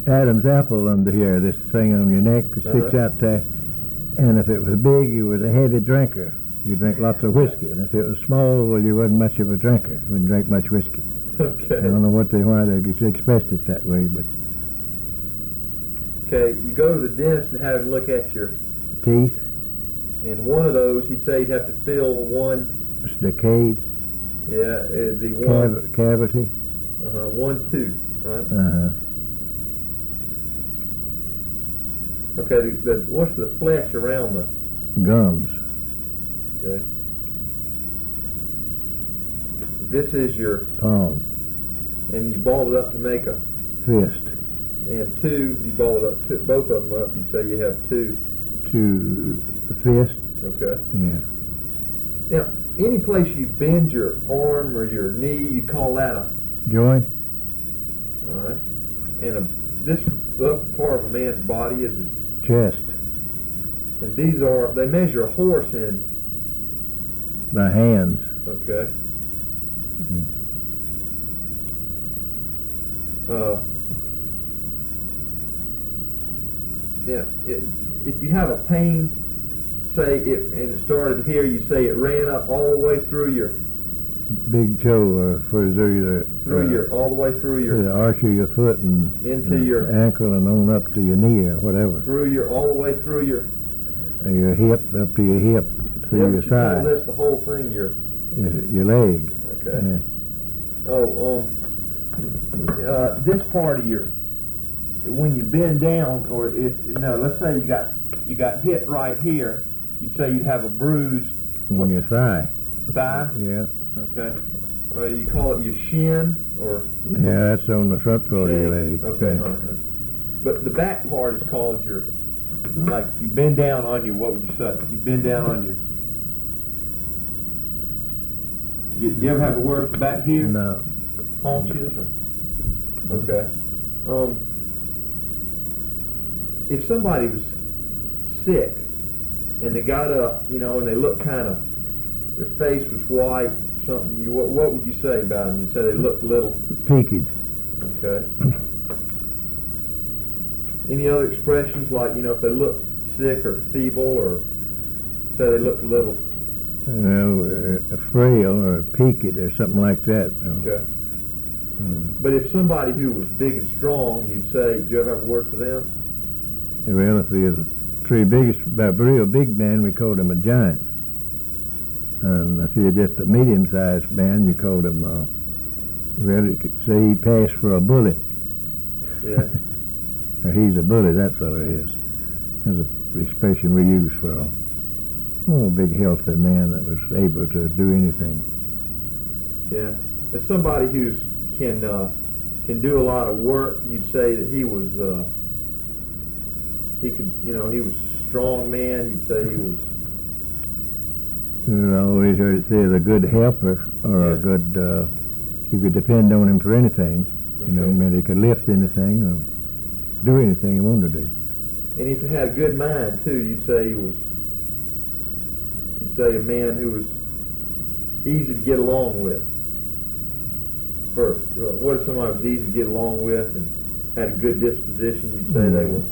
Adam's apple under here, this thing on your neck that sticks out there. And if it was big, you was a heavy drinker. You drank lots of whiskey. And if it was small, well, you wasn't much of a drinker. You wouldn't drink much whiskey. Okay. I don't know why they expressed it that way, but... Okay, you go to the dentist and have him look at your teeth. And one of those, he'd say you'd have to fill one... Stockade. Yeah, the one... Cavity. 1 tooth, right? Okay, what's the flesh around the... Gums. Okay. This is your... palm. And you ball it up to make a... fist. And two, you ball it up, both of them up, you'd say you have two... two fists. Okay. Yeah. Now, any place you bend your arm or your knee, you call that a... joint. All right. And this the upper part of a man's body is his... chest. And these are, they measure a horse in... by hands. Okay. Yeah, if you have a pain, say it, and it started here, you say it ran up all the way through your... big toe, or through your, all the way through your... the arch of your foot and... into your... ankle and on up to your knee or whatever. Through your, all the way through your... your hip, up to your hip, through your thigh. Call this the whole thing, your leg. Okay. Yeah. Oh, this part of your... when you bend down, or let's say you got hit right here, you'd say you'd have a bruise on your thigh. Thigh? Yeah. Okay. Well, you call it your shin, or... Yeah, that's on the front part of your leg. Okay. Yeah. But the back part is called your... like, you bend down on your... what would you say? You bend down on your... You ever have a word for back here? No. Haunches, or... Okay. If somebody was sick and they got up, and they looked kind of, their face was white, something, what would you say about them? You say they looked a little... peaked. Okay. Any other expressions like, if they looked sick or feeble, or say they looked a little... frail or peaked or something like that. Okay. But if somebody who was big and strong, you'd say, do you ever have a word for them? Well, if he was a real big man, we called him a giant. And if he was just a medium-sized man, you called him, you could say he passed for a bully. Yeah. Or he's a bully, that fellow is. That's an expression we use for a big, healthy man that was able to do anything. Yeah. As somebody who can do a lot of work, you'd say that he was... he was a strong man. You'd say he was... I always heard it say a good helper, or a good... you could depend on him for anything. Okay. He could lift anything or do anything he wanted to do. And if he had a good mind, too, you'd say he was... You'd say a man who was easy to get along with. First, what if somebody was easy to get along with and had a good disposition? You'd say they were...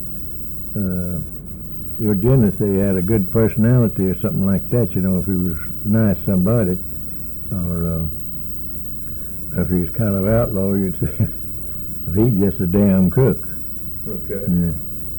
you would generally say he had a good personality or something like that, if he was nice somebody, or if he was kind of outlaw, you'd say he's just a damn crook. Okay. Yeah.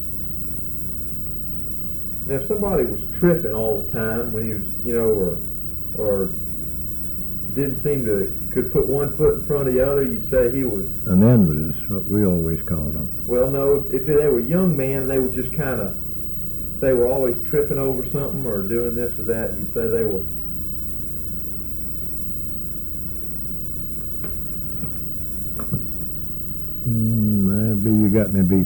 Now, if somebody was tripping all the time when he was, or didn't seem to, could put one foot in front of the other, you'd say he was... an invalid is what we always called them. Well, no, if they were young men, they were just kind of, they were always tripping over something or doing this or that, you'd say they were... Maybe you got me beat.